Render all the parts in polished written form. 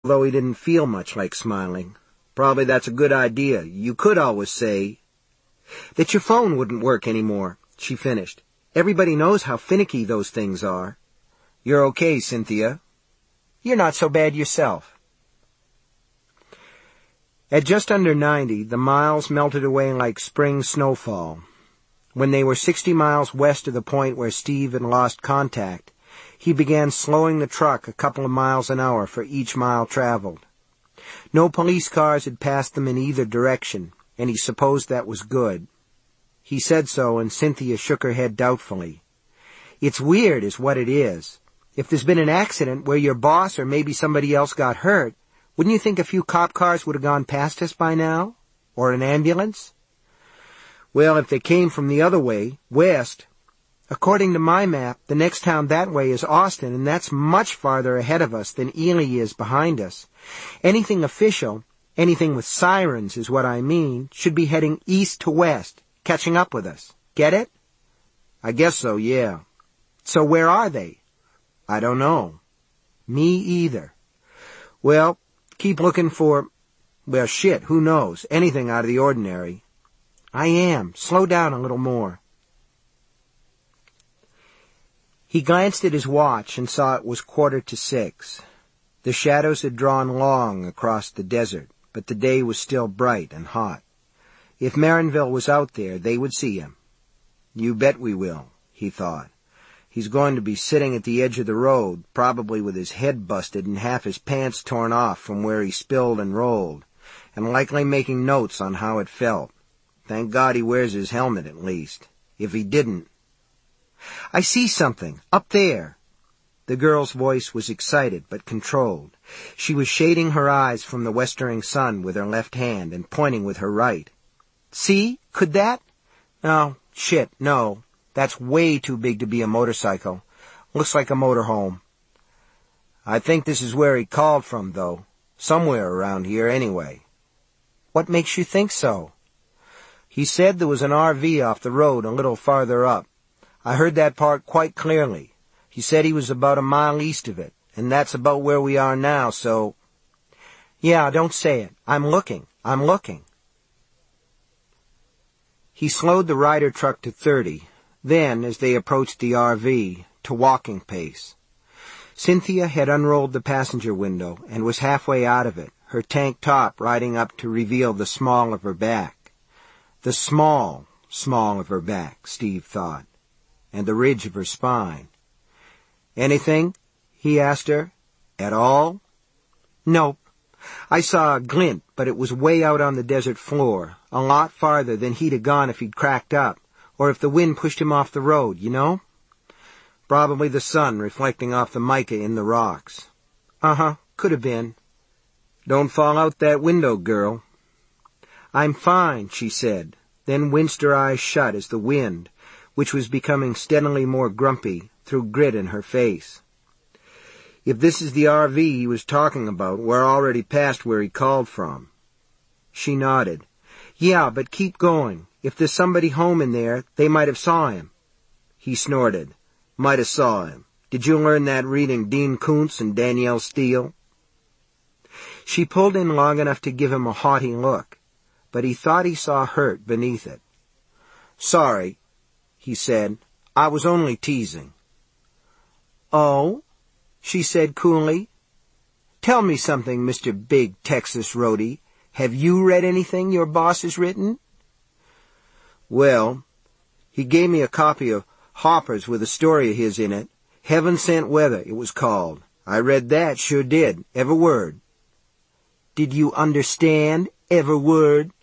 although he didn't feel much like smiling. "Probably that's a good idea. You could always say—" "That your phone wouldn't work anymore," she finished. "Everybody knows how finicky those things are." "You're okay, Cynthia." "You're not so bad yourself." At just under 90, the miles melted away like spring snowfall. When they were 60 miles west of the point where Steve had lost contact, he began slowing the truck a couple of miles an hour for each mile traveled. No police cars had passed them in either direction, and he supposed that was good. He said so, and Cynthia shook her head doubtfully. "It's weird is what it is. If there's been an accident where your boss or maybe somebody else got hurt, wouldn't you think a few cop cars would have gone past us by now? Or an ambulance?" "Well, if they came from the other way, west. According to my map, the next town that way is Austin, and that's much farther ahead of us than Ely is behind us. Anything official, anything with sirens is what I mean, should be heading east to west, catching up with us. Get it?" "I guess so, yeah." "So where are they?" "I don't know." "Me either." "Well, keep looking for, well, shit, who knows, anything out of the ordinary." "I am. Slow down a little more." He glanced at his watch and saw it was 5:45. The shadows had drawn long across the desert, but the day was still bright and hot. If Marinville was out there, they would see him. "You bet we will," he thought. "He's going to be sitting at the edge of the road, probably with his head busted and half his pants torn off from where he spilled and rolled, and likely making notes on how it felt. Thank God he wears his helmet at least. If he didn't—" "I see something, up there." The girl's voice was excited but controlled. She was shading her eyes from the westering sun with her left hand and pointing with her right. "See? Could that? Oh, shit, no. That's way too big to be a motorcycle. Looks like a motorhome." "I think this is where he called from, though. Somewhere around here, anyway." "What makes you think so?" "He said there was an RV off the road a little farther up. I heard that part quite clearly. He said he was about a mile east of it, and that's about where we are now, so—" "Yeah, don't say it. I'm looking. He slowed the Ryder truck to 30, then, as they approached the RV, to walking pace. Cynthia had unrolled the passenger window and was halfway out of it, her tank top riding up to reveal the small of her back. The small of her back, Steve thought, and the ridge of her spine. "Anything?" he asked her. "At all?" "Nope. I saw a glint, but it was way out on the desert floor, a lot farther than he'd have gone if he'd cracked up, or if the wind pushed him off the road, you know? Probably the sun reflecting off the mica in the rocks." "Uh-huh, could have been." "Don't fall out that window, girl." "I'm fine," she said, then winced her eyes shut as the wind, which was becoming steadily more grumpy, threw grit in her face. "If this is the RV he was talking about, we're already past where he called from." She nodded. "Yeah, but keep going. If there's somebody home in there, they might have saw him." He snorted. "Might have saw him. Did you learn that reading Dean Koontz and Danielle Steele?" She pulled in long enough to give him a haughty look, but he thought he saw hurt beneath it. "Sorry," he said. "I was only teasing." "Oh?" she said coolly. "Tell me something, Mr. Big Texas Roadie. Have you read anything your boss has written?" "Well, he gave me a copy of Hopper's with a story of his in it. Heaven Sent Weather, it was called. I read that, sure did, every word." "Did you understand every word?"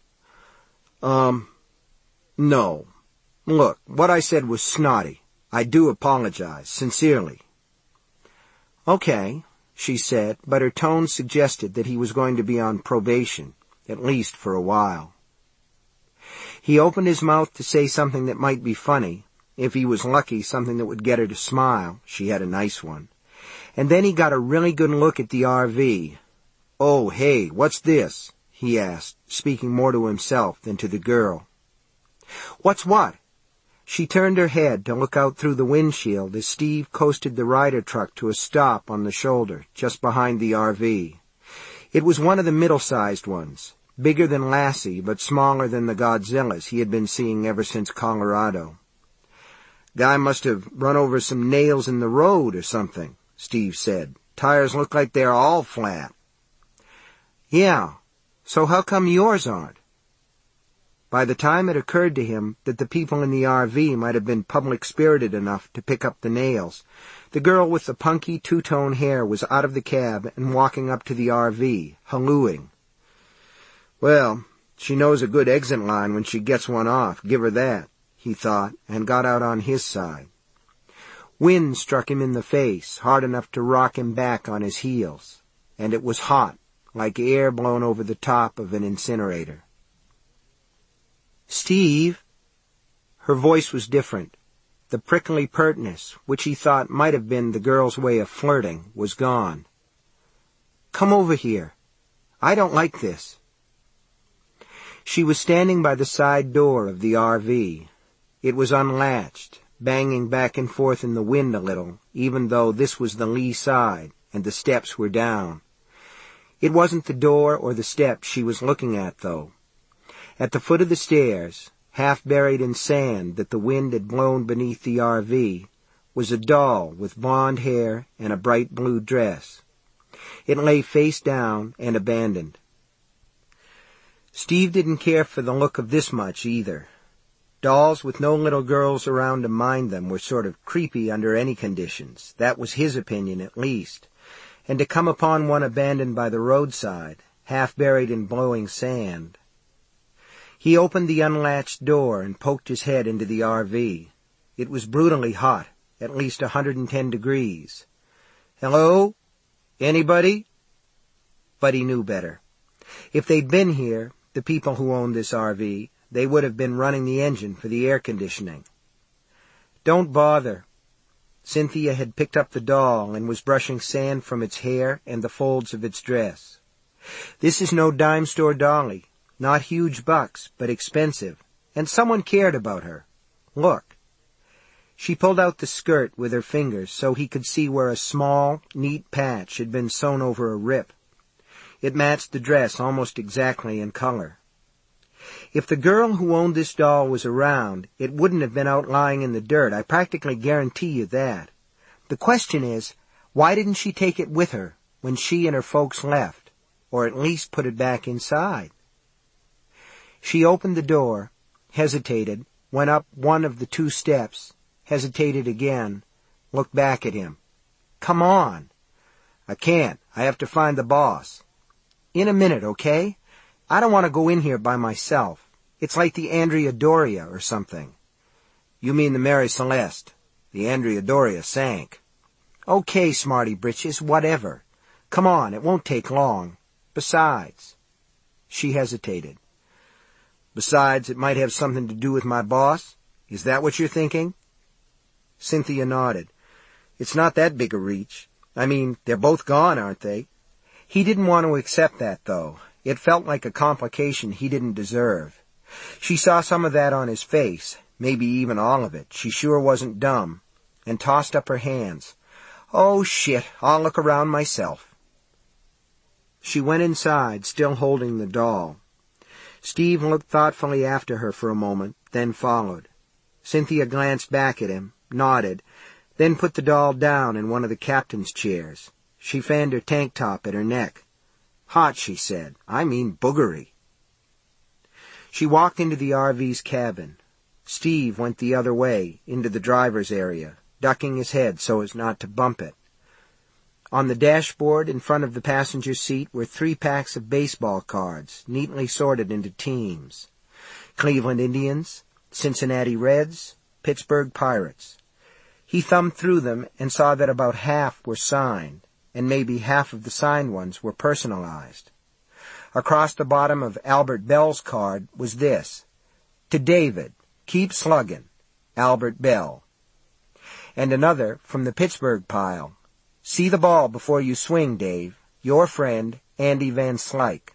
No. Look, what I said was snotty. I do apologize, sincerely." "Okay," she said, but her tone suggested that he was going to be on probation, at least for a while. He opened his mouth to say something that might be funny. If he was lucky, something that would get her to smile. She had a nice one. And then he got a really good look at the RV. "Oh, hey, what's this?" he asked, speaking more to himself than to the girl. "What's what?" She turned her head to look out through the windshield as Steve coasted the Ryder truck to a stop on the shoulder, just behind the RV. It was one of the middle-sized ones, bigger than Lassie, but smaller than the Godzillas he had been seeing ever since Colorado. "Guy must have run over some nails in the road or something," Steve said. "Tires look like they're all flat." "Yeah, so how come yours aren't?" By the time it occurred to him that the people in the RV might have been public-spirited enough to pick up the nails, the girl with the punky two-tone hair was out of the cab and walking up to the RV, hallooing. "Well, she knows a good exit line when she gets one off, give her that," he thought, and got out on his side. Wind struck him in the face, hard enough to rock him back on his heels, and it was hot, like air blown over the top of an incinerator. "Steve?" Her voice was different. The prickly pertness, which he thought might have been the girl's way of flirting, was gone. "Come over here. I don't like this." She was standing by the side door of the RV. It was unlatched, banging back and forth in the wind a little, even though this was the lee side and the steps were down. It wasn't the door or the steps she was looking at, though. At the foot of the stairs, half buried in sand that the wind had blown beneath the RV, was a doll with blonde hair and a bright blue dress. It lay face down and abandoned. Steve didn't care for the look of this much, either. Dolls with no little girls around to mind them were sort of creepy under any conditions. That was his opinion, at least. And to come upon one abandoned by the roadside, half buried in blowing sand. He opened the unlatched door and poked his head into the RV. It was brutally hot, at least 110 degrees. "Hello? Anybody?" But he knew better. If they'd been here, the people who owned this RV, they would have been running the engine for the air conditioning. "Don't bother." Cynthia had picked up the doll and was brushing sand from its hair and the folds of its dress. "This is no dime store dolly. Not huge bucks, but expensive, and someone cared about her. Look." She pulled out the skirt with her fingers so he could see where a small, neat patch had been sewn over a rip. It matched the dress almost exactly in color. If the girl who owned this doll was around, it wouldn't have been out lying in the dirt. I practically guarantee you that. The question is, why didn't she take it with her when she and her folks left, or at least put it back inside? She opened the door, hesitated, went up one of the 2 steps, hesitated again, looked back at him. "Come on." "I can't. I have to find the boss." "In a minute, okay? I don't want to go in here by myself. It's like the Andrea Doria or something." "You mean the Mary Celeste. The Andrea Doria sank." "Okay, smarty britches, whatever. Come on, it won't take long. Besides..." She hesitated. "Besides, it might have something to do with my boss? Is that what you're thinking?" Cynthia nodded. "It's not that big a reach. I mean, they're both gone, aren't they?" He didn't want to accept that, though. It felt like a complication he didn't deserve. She saw some of that on his face, maybe even all of it. She sure wasn't dumb, and tossed up her hands. "Oh, shit, I'll look around myself." She went inside, still holding the doll. Steve looked thoughtfully after her for a moment, then followed. Cynthia glanced back at him, nodded, then put the doll down in one of the captain's chairs. She fanned her tank top at her neck. "Hot," she said. "I mean boogery." She walked into the RV's cabin. Steve went the other way, into the driver's area, ducking his head so as not to bump it. On the dashboard in front of the passenger seat were 3 packs of baseball cards, neatly sorted into teams. Cleveland Indians, Cincinnati Reds, Pittsburgh Pirates. He thumbed through them and saw that about half were signed, and maybe half of the signed ones were personalized. Across the bottom of Albert Bell's card was this: "To David, keep sluggin', Albert Bell." And another from the Pittsburgh pile: "See the ball before you swing, Dave. Your friend, Andy Van Slyke."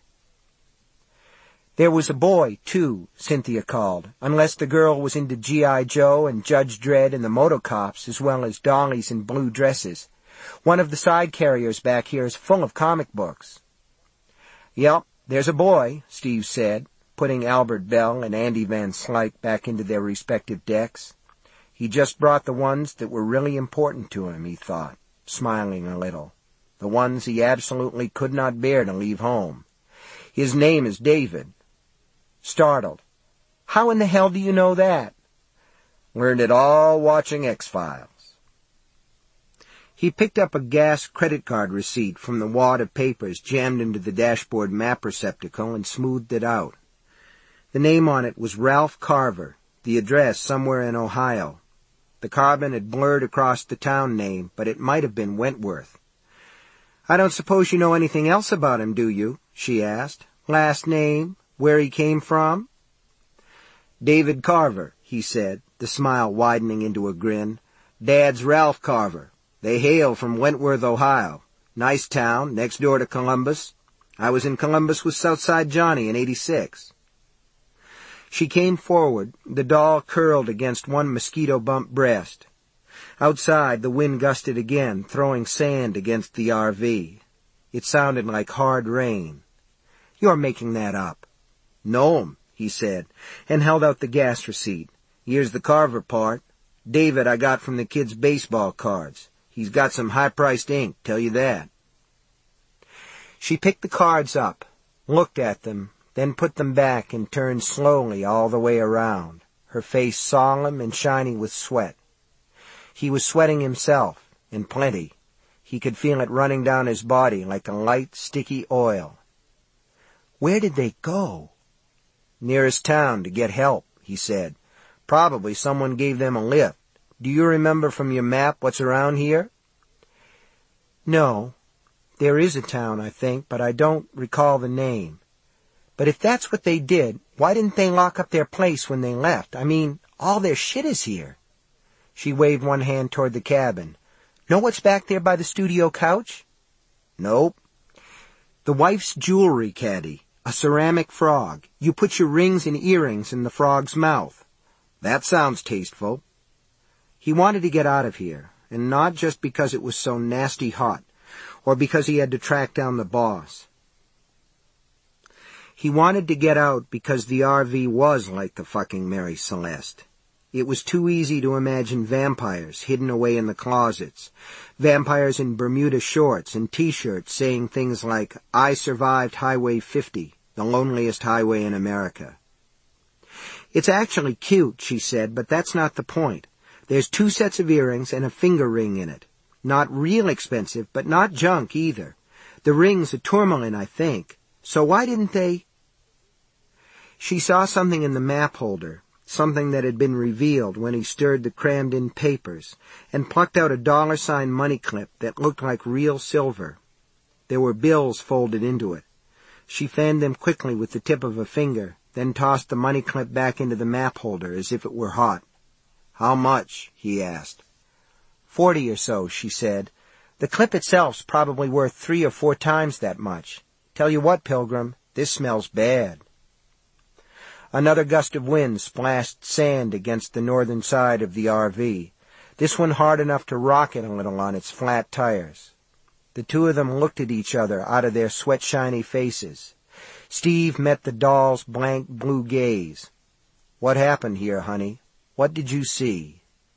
There was a boy, too, Cynthia called, unless the girl was into G.I. Joe and Judge Dredd and the Motocops as well as dollies in blue dresses. One of the side carriers back here is full of comic books. Yep, there's a boy, Steve said, putting Albert Bell and Andy Van Slyke back into their respective decks. He just brought the ones that were really important to him, he thought, smiling a little. The ones he absolutely could not bear to leave home. His name is David. Startled. How in the hell do you know that? Learned it all watching X-Files. He picked up a gas credit card receipt from the wad of papers jammed into the dashboard map receptacle and smoothed it out. The name on it was Ralph Carver, the address somewhere in Ohio. The carbon had blurred across the town name, but it might have been Wentworth. I don't suppose you know anything else about him, do you? She asked. Last name? Where he came from? David Carver, he said, the smile widening into a grin. Dad's Ralph Carver. They hail from Wentworth, Ohio. Nice town, next door to Columbus. I was in Columbus with Southside Johnny in '86. She came forward, the doll curled against one mosquito-bumped breast. Outside, the wind gusted again, throwing sand against the RV. It sounded like hard rain. You're making that up. No'm, he said, and held out the gas receipt. Here's the Carver part. David I got from the kid's baseball cards. He's got some high-priced ink, tell you that. She picked the cards up, looked at them, then put them back and turned slowly all the way around, her face solemn and shiny with sweat. He was sweating himself, and plenty. He could feel it running down his body like a light, sticky oil. Where did they go? Nearest town to get help, he said. Probably someone gave them a lift. Do you remember from your map what's around here? No. There is a town, I think, but I don't recall the name. But if that's what they did, why didn't they lock up their place when they left? I mean, all their shit is here. She waved one hand toward the cabin. Know what's back there by the studio couch? Nope. The wife's jewelry caddy, a ceramic frog. You put your rings and earrings in the frog's mouth. That sounds tasteful. He wanted to get out of here, and not just because it was so nasty hot, or because he had to track down the boss. He wanted to get out because the RV was like the fucking Mary Celeste. It was too easy to imagine vampires hidden away in the closets, vampires in Bermuda shorts and T-shirts saying things like, I survived Highway 50, the loneliest highway in America. It's actually cute, she said, but that's not the point. There's 2 sets of earrings and a finger ring in it. Not real expensive, but not junk either. The ring's a tourmaline, I think. So why didn't they? She saw something in the map holder, something that had been revealed when he stirred the crammed-in papers, and plucked out a $sign money clip that looked like real silver. There were bills folded into it. She fanned them quickly with the tip of a finger, then tossed the money clip back into the map holder as if it were hot. How much? He asked. 40 or so, she said. The clip itself's probably worth 3 or 4 times that much. Tell you what, Pilgrim, this smells bad. Another gust of wind splashed sand against the northern side of the RV, this one hard enough to rock it a little on its flat tires. The 2 of them looked at each other out of their sweat-shiny faces. Steve met the doll's blank blue gaze. What happened here, honey? What did you see?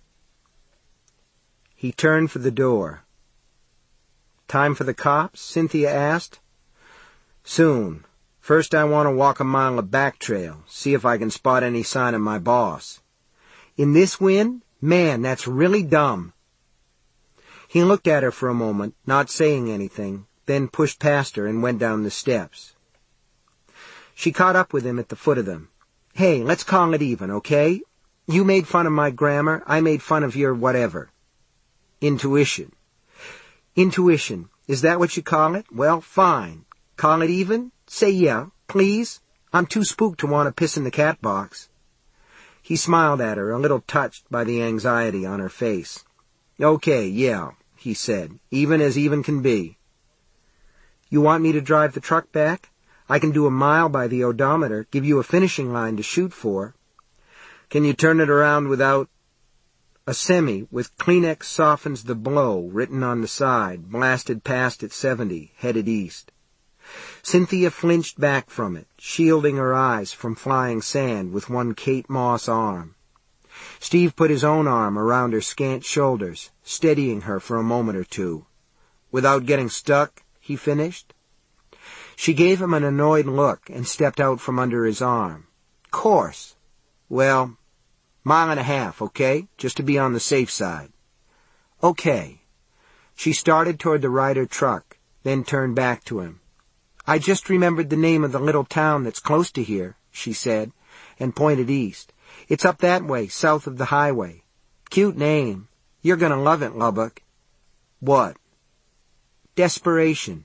He turned for the door. Time for the cops? Cynthia asked. Soon. First I want to walk a mile of back trail, see if I can spot any sign of my boss. In this wind? Man, that's really dumb. He looked at her for a moment, not saying anything, then pushed past her and went down the steps. She caught up with him at the foot of them. Hey, let's call it even, okay? You made fun of my grammar, I made fun of your whatever. Intuition. Intuition. Is that what you call it? Well, fine. Call it even? Say yeah, please. I'm too spooked to want to piss in the cat box. He smiled at her, a little touched by the anxiety on her face. Okay, yeah, he said, even as even can be. You want me to drive the truck back? I can do a mile by the odometer, give you a finishing line to shoot for. Can you turn it around without... A semi with Kleenex softens the blow written on the side, blasted past at 70, headed east. Cynthia flinched back from it, shielding her eyes from flying sand with one Kate Moss arm. Steve put his own arm around her scant shoulders, steadying her for a moment or two. "Without getting stuck?" he finished. She gave him an annoyed look and stepped out from under his arm. "Course. Well, 1.5 miles, okay? Just to be on the safe side." "Okay." She started toward the Ryder truck, then turned back to him. "I just remembered the name of the little town that's close to here," she said, and pointed east. "It's up that way, south of the highway. Cute name. You're gonna love it, Lubbock." "What?" "Desperation."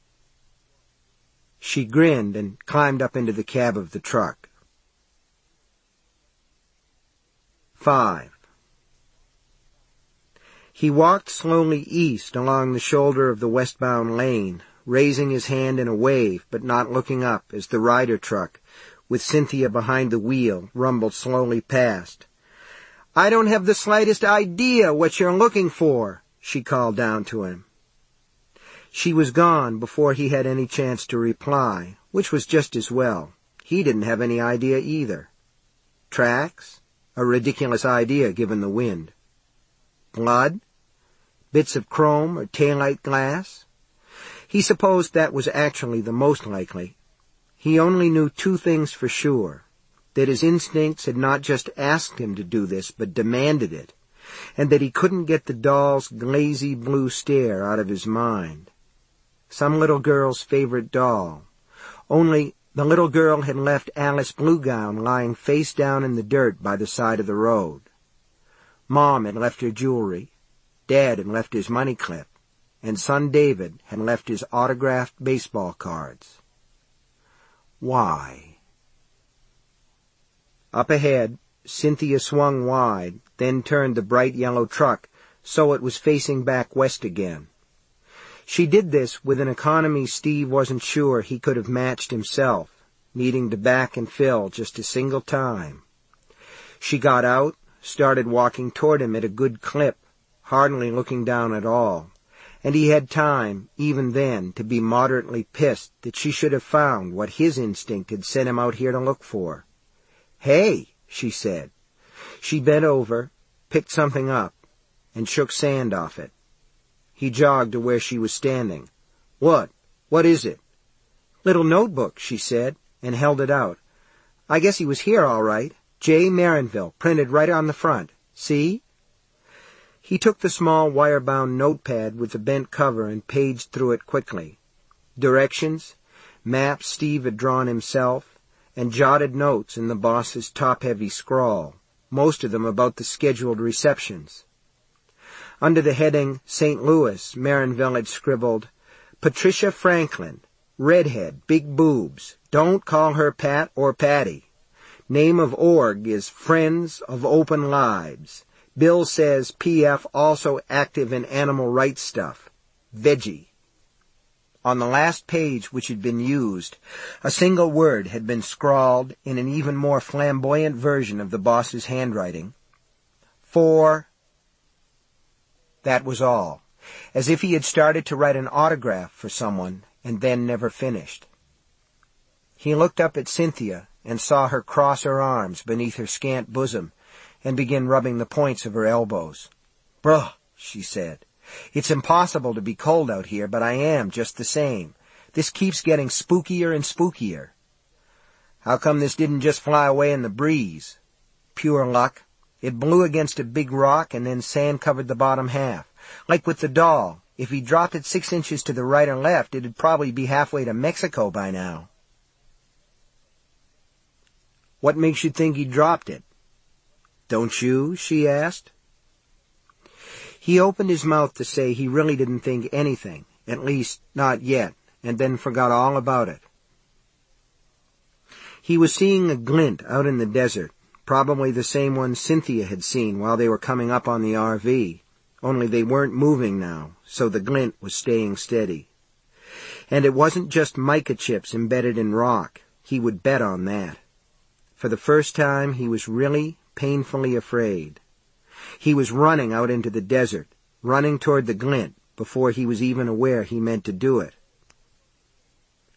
She grinned and climbed up into the cab of the truck. 5. He walked slowly east along the shoulder of the westbound lane, raising his hand in a wave but not looking up as the Ryder truck, with Cynthia behind the wheel, rumbled slowly past. "I don't have the slightest idea what you're looking for," she called down to him. She was gone before he had any chance to reply, which was just as well. He didn't have any idea either. Tracks? A ridiculous idea given the wind. Blood? Bits of chrome or taillight glass? He supposed that was actually the most likely. He only knew 2 things for sure: that his instincts had not just asked him to do this, but demanded it, and that he couldn't get the doll's glazy blue stare out of his mind. Some little girl's favorite doll. Only the little girl had left Alice Bluegown lying face down in the dirt by the side of the road. Mom had left her jewelry, Dad had left his money clip, and son David had left his autographed baseball cards. Why? Up ahead, Cynthia swung wide, then turned the bright yellow truck so it was facing back west again. She did this with an economy Steve wasn't sure he could have matched himself, needing to back and fill just a single time. She got out, started walking toward him at a good clip, hardly looking down at all, and he had time, even then, to be moderately pissed that she should have found what his instinct had sent him out here to look for. "Hey," she said. She bent over, picked something up, and shook sand off it. He jogged to where she was standing. "What? What is it?" "Little notebook," she said, and held it out. "I guess he was here all right. J. Marinville, printed right on the front. See?" He took the small wire-bound notepad with the bent cover and paged through it quickly. Directions, maps Steve had drawn himself, and jotted notes in the boss's top-heavy scrawl, most of them about the scheduled receptions. Under the heading St. Louis, Marinville had scribbled, "Patricia Franklin, redhead, big boobs. Don't call her Pat or Patty. Name of org is Friends of Open Lives. Bill says PF also active in animal rights stuff. Veggie." On the last page which had been used, a single word had been scrawled in an even more flamboyant version of the boss's handwriting. "For..." That was all, as if he had started to write an autograph for someone and then never finished. He looked up at Cynthia and saw her cross her arms beneath her scant bosom and begin rubbing the points of her elbows. "Bruh," she said. "It's impossible to be cold out here, but I am just the same. This keeps getting spookier and spookier." "How come this didn't just fly away in the breeze?" "Pure luck. It blew against a big rock and then sand covered the bottom half. Like with the doll, if he dropped it 6 inches to the right or left, it'd probably be halfway to Mexico by now." "What makes you think he dropped it?" "Don't you?" she asked. He opened his mouth to say he really didn't think anything, at least not yet, and then forgot all about it. He was seeing a glint out in the desert, probably the same one Cynthia had seen while they were coming up on the RV, only they weren't moving now, so the glint was staying steady. And it wasn't just mica chips embedded in rock. He would bet on that. For the first time, he was really painfully afraid. He was running out into the desert, running toward the glint, before he was even aware he meant to do it.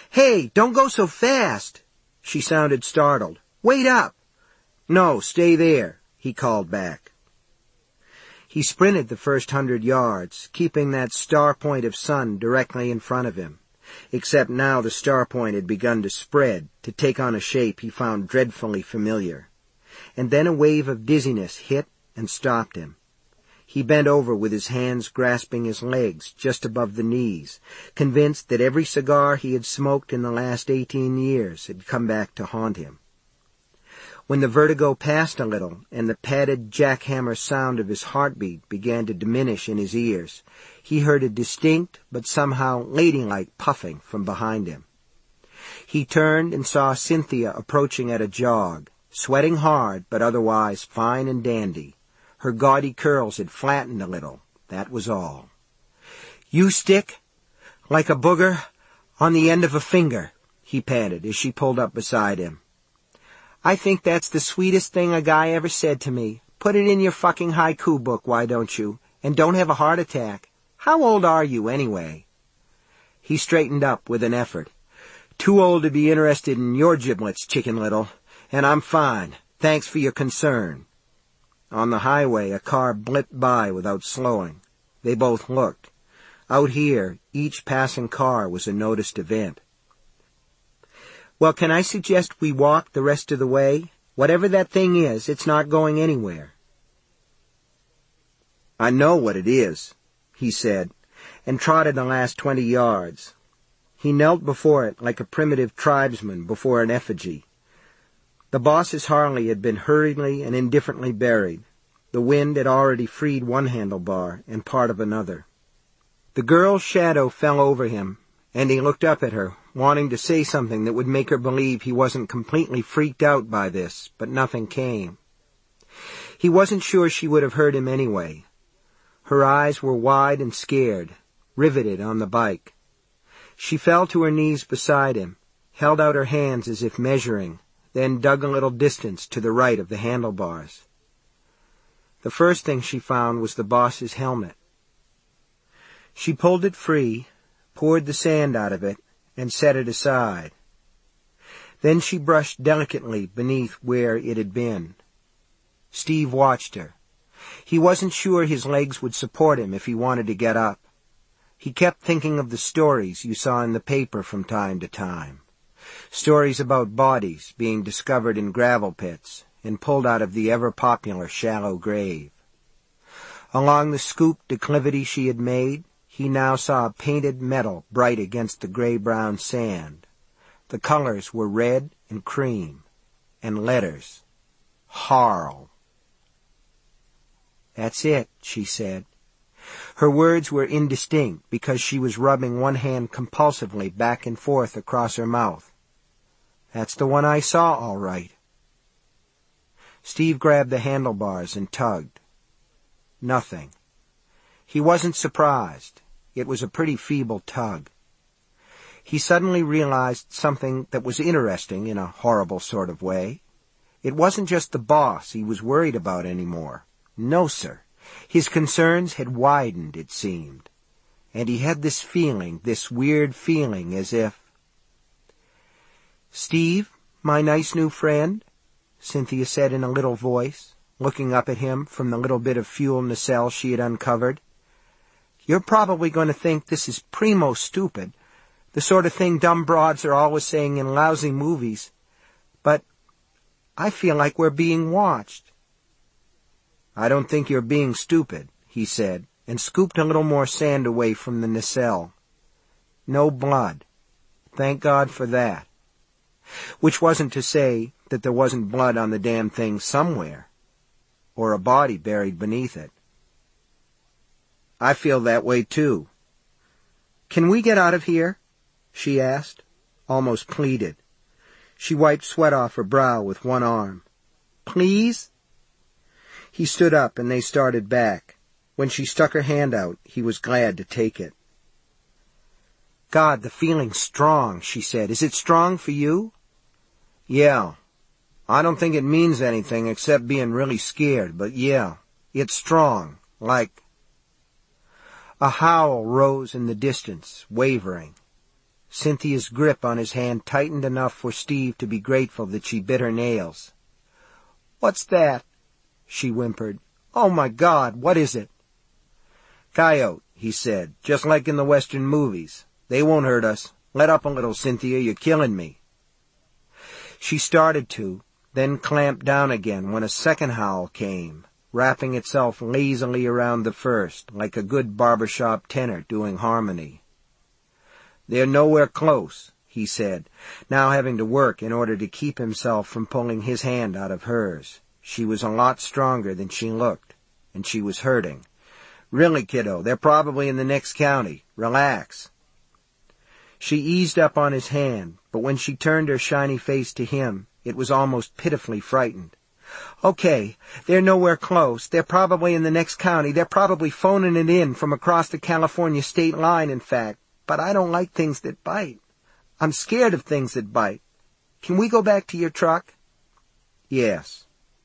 "Hey, don't go so fast!" She sounded startled. "Wait up!" "No, stay there," he called back. He sprinted the first 100 yards, keeping that star point of sun directly in front of him, except now the star point had begun to spread, to take on a shape he found dreadfully familiar. And then a wave of dizziness hit and stopped him. He bent over with his hands grasping his legs just above the knees, convinced that every cigar he had smoked in the last 18 years had come back to haunt him. When the vertigo passed a little and the padded jackhammer sound of his heartbeat began to diminish in his ears, he heard a distinct but somehow ladylike puffing from behind him. He turned and saw Cynthia approaching at a jog, sweating hard but otherwise fine and dandy. Her gaudy curls had flattened a little, that was all. "You stick like a booger on the end of a finger," he panted as she pulled up beside him. "I think that's the sweetest thing a guy ever said to me. Put it in your fucking haiku book, why don't you? And don't have a heart attack. How old are you, anyway?" He straightened up with an effort. "Too old to be interested in your giblets, Chicken Little. And I'm fine. Thanks for your concern." On the highway, a car blipped by without slowing. They both looked. Out here, each passing car was a noticed event. "Well, can I suggest we walk the rest of the way? Whatever that thing is, it's not going anywhere." "I know what it is," he said, and trotted the last 20 yards. He knelt before it like a primitive tribesman before an effigy. The boss's Harley had been hurriedly and indifferently buried. The wind had already freed one handlebar and part of another. The girl's shadow fell over him, and he looked up at her, wanting to say something that would make her believe he wasn't completely freaked out by this, but nothing came. He wasn't sure she would have heard him anyway. Her eyes were wide and scared, riveted on the bike. She fell to her knees beside him, held out her hands as if measuring, then dug a little distance to the right of the handlebars. The first thing she found was the boss's helmet. She pulled it free, poured the sand out of it, and set it aside. Then she brushed delicately beneath where it had been. Steve watched her. He wasn't sure his legs would support him if he wanted to get up. He kept thinking of the stories you saw in the paper from time to time. Stories about bodies being discovered in gravel pits and pulled out of the ever-popular shallow grave. Along the scooped declivity she had made, he now saw painted metal bright against the gray-brown sand. The colors were red and cream, and letters. Harl. "That's it," she said. Her words were indistinct because she was rubbing one hand compulsively back and forth across her mouth. "That's the one I saw, all right." Steve grabbed the handlebars and tugged. Nothing. He wasn't surprised. It was a pretty feeble tug. He suddenly realized something that was interesting in a horrible sort of way. It wasn't just the boss he was worried about anymore. No, sir. His concerns had widened, it seemed. And he had this feeling, this weird feeling, as if... "Steve, my nice new friend," Cynthia said in a little voice, looking up at him from the little bit of fuel nacelle she had uncovered. "You're probably going to think this is primo stupid, the sort of thing dumb broads are always saying in lousy movies, but I feel like we're being watched." "I don't think you're being stupid," he said, and scooped a little more sand away from the nacelle. No blood. Thank God for that. Which wasn't to say that there wasn't blood on the damn thing somewhere, or a body buried beneath it. "I feel that way, too." "Can we get out of here?" she asked, almost pleaded. She wiped sweat off her brow with one arm. "Please?" He stood up and they started back. When she stuck her hand out, he was glad to take it. "God, the feeling's strong," she said. "Is it strong for you?" "Yeah. I don't think it means anything except being really scared, but yeah, it's strong, like..." A howl rose in the distance, wavering. Cynthia's grip on his hand tightened enough for Steve to be grateful that she bit her nails. "What's that?" she whimpered. "Oh, my God, what is it?" "Coyote," he said, "just like in the Western movies. They won't hurt us. Let up a little, Cynthia, you're killing me." She started to, then clamped down again when a second howl came, wrapping itself lazily around the first, like a good barbershop tenor doing harmony. "They're nowhere close," he said, now having to work in order to keep himself from pulling his hand out of hers. She was a lot stronger than she looked, and she was hurting. "Really, kiddo, they're probably in the next county. Relax." She eased up on his hand, but when she turned her shiny face to him, it was almost pitifully frightened. "Okay, they're nowhere close. They're probably in the next county. They're probably phoning it in from across the California state line, in fact. But I don't like things that bite. I'm scared of things that bite. Can we go back to your truck?" "Yes."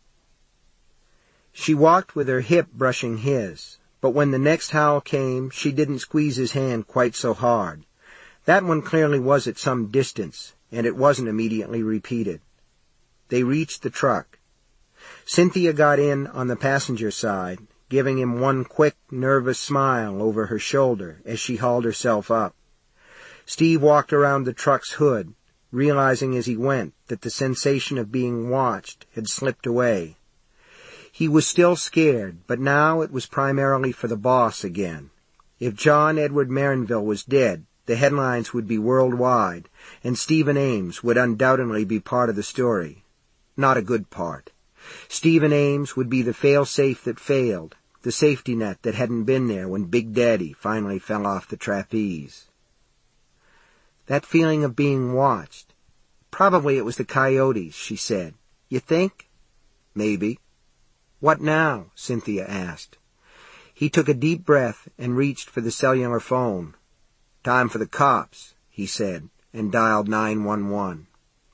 She walked with her hip brushing his, but when the next howl came, she didn't squeeze his hand quite so hard. That one clearly was at some distance, and it wasn't immediately repeated. They reached the truck. Cynthia got in on the passenger side, giving him one quick, nervous smile over her shoulder as she hauled herself up. Steve walked around the truck's hood, realizing as he went that the sensation of being watched had slipped away. He was still scared, but now it was primarily for the boss again. If John Edward Marinville was dead, the headlines would be worldwide, and Stephen Ames would undoubtedly be part of the story. Not a good part. Stephen Ames would be the fail-safe that failed, the safety net that hadn't been there when Big Daddy finally fell off the trapeze. That feeling of being watched. Probably it was the coyotes, she said. "You think?" "Maybe." "What now?" Cynthia asked. He took a deep breath and reached for the cellular phone. "Time for the cops," he said, and dialed 911.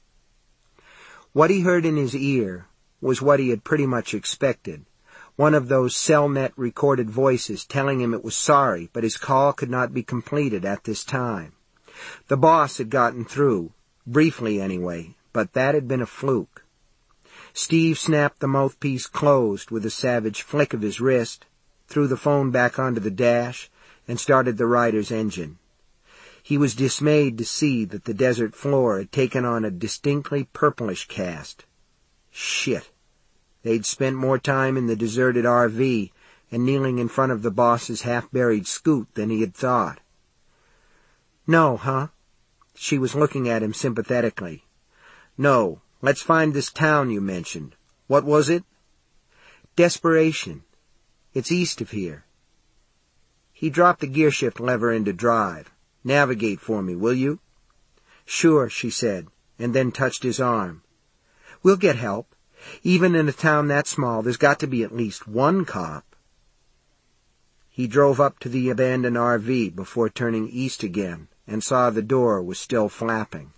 What he heard in his ear was what he had pretty much expected. One of those CellNet recorded voices telling him it was sorry, but his call could not be completed at this time. The boss had gotten through, briefly anyway, but that had been a fluke. Steve snapped the mouthpiece closed with a savage flick of his wrist, threw the phone back onto the dash, and started the rider's engine. He was dismayed to see that the desert floor had taken on a distinctly purplish cast. Shit. They'd spent more time in the deserted RV and kneeling in front of the boss's half-buried scoot than he had thought. "No, huh?" She was looking at him sympathetically. "No. Let's find this town you mentioned. What was it?" "Desperation. It's east of here." He dropped the gearshift lever into drive. "Navigate for me, will you?" "Sure," she said, and then touched his arm. "We'll get help. Even in a town that small, there's got to be at least one cop." He drove up to the abandoned RV before turning east again, and saw the door was still flapping.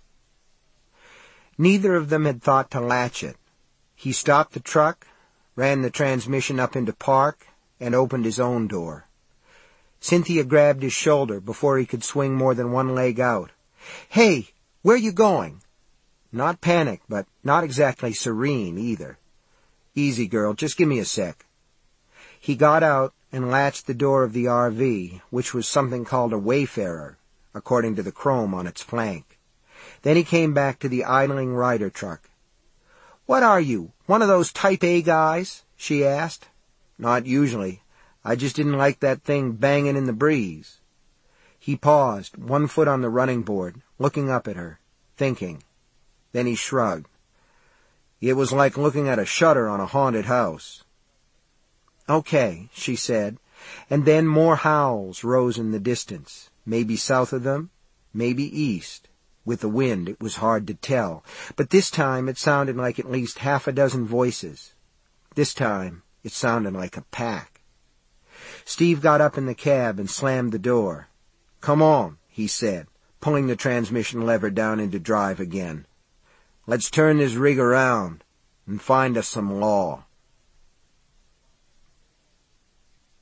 Neither of them had thought to latch it. He stopped the truck, ran the transmission up into park, and opened his own door. Cynthia grabbed his shoulder before he could swing more than one leg out. "Hey, where you going?" Not panicked, but not exactly serene either. "Easy, girl, just give me a sec." He got out and latched the door of the RV, which was something called a Wayfarer, according to the chrome on its flank. Then he came back to the idling rider truck. "What are you, one of those Type A guys?" she asked. "Not usually. I just didn't like that thing banging in the breeze." He paused, one foot on the running board, looking up at her, thinking. Then he shrugged. "It was like looking at a shutter on a haunted house." "Okay," she said, and then more howls rose in the distance, maybe south of them, maybe east. With the wind, it was hard to tell, but this time it sounded like at least half a dozen voices. This time, it sounded like a pack. Steve got up in the cab and slammed the door. "Come on," he said, pulling the transmission lever down into drive again. "Let's turn this rig around and find us some law."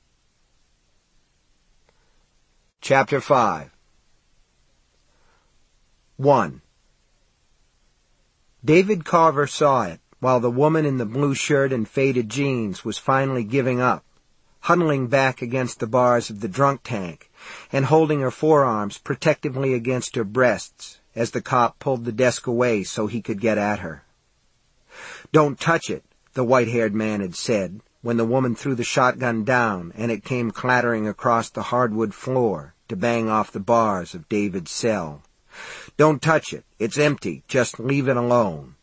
Chapter 5. 1. David Carver saw it while the woman in the blue shirt and faded jeans was finally giving up, huddling back against the bars of the drunk tank and holding her forearms protectively against her breasts as the cop pulled the desk away so he could get at her. "Don't touch it," the white-haired man had said when the woman threw the shotgun down and it came clattering across the hardwood floor to bang off the bars of David's cell. "Don't touch it. It's empty. Just leave it alone."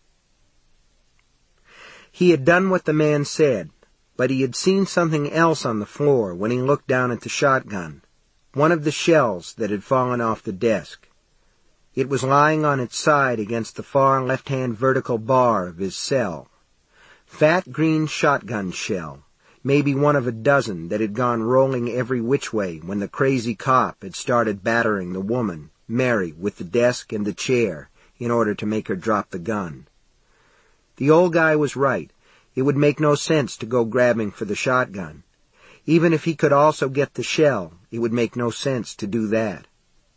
He had done what the man said, but he had seen something else on the floor when he looked down at the shotgun, one of the shells that had fallen off the desk. It was lying on its side against the far left-hand vertical bar of his cell. Fat green shotgun shell, maybe one of a dozen that had gone rolling every which way when the crazy cop had started battering the woman, Mary, with the desk and the chair in order to make her drop the gun. The old guy was right. It would make no sense to go grabbing for the shotgun. Even if he could also get the shell, it would make no sense to do that.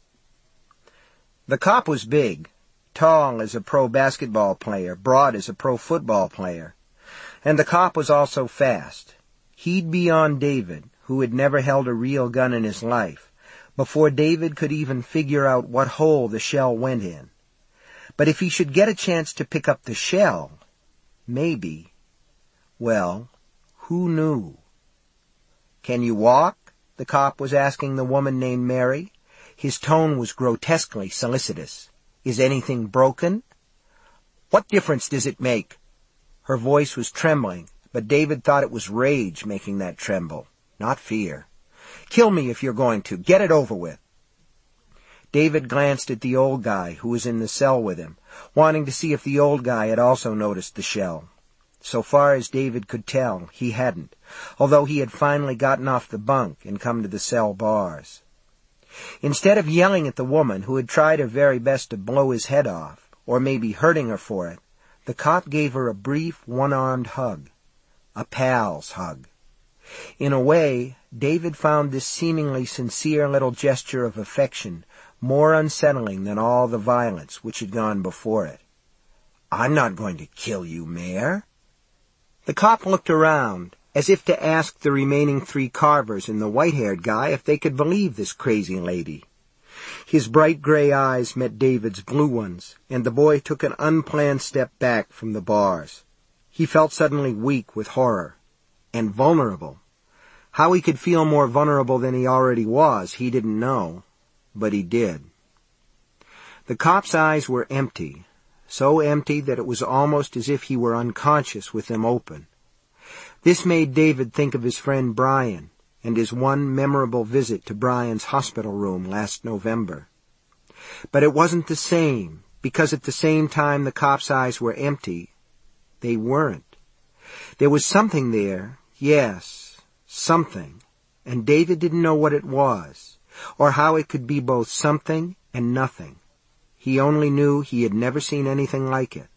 The cop was big, tall as a pro basketball player, broad as a pro football player. And the cop was also fast. He'd be on David, who had never held a real gun in his life, before David could even figure out what hole the shell went in. But if he should get a chance to pick up the shell, maybe, well, who knew? "Can you walk?" the cop was asking the woman named Mary. His tone was grotesquely solicitous. "Is anything broken?" "What difference does it make?" Her voice was trembling, but David thought it was rage making that tremble, not fear. "Kill me if you're going to. Get it over with." David glanced at the old guy who was in the cell with him, wanting to see if the old guy had also noticed the shell. So far as David could tell, he hadn't, although he had finally gotten off the bunk and come to the cell bars. Instead of yelling at the woman who had tried her very best to blow his head off, or maybe hurting her for it, the cop gave her a brief, one-armed hug. A pal's hug. In a way, David found this seemingly sincere little gesture of affection more unsettling than all the violence which had gone before it. "I'm not going to kill you, Mayor." The cop looked around, as if to ask the remaining 3 Carvers and the white-haired guy if they could believe this crazy lady. His bright gray eyes met David's blue ones, and the boy took an unplanned step back from the bars. He felt suddenly weak with horror, and vulnerable. How he could feel more vulnerable than he already was, he didn't know, but he did. The cop's eyes were empty, so empty that it was almost as if he were unconscious with them open. This made David think of his friend Brian and his one memorable visit to Brian's hospital room last November. But it wasn't the same, because at the same time the cop's eyes were empty, they weren't. There was something there, yes, something, and David didn't know what it was, or how it could be both something and nothing. He only knew he had never seen anything like it.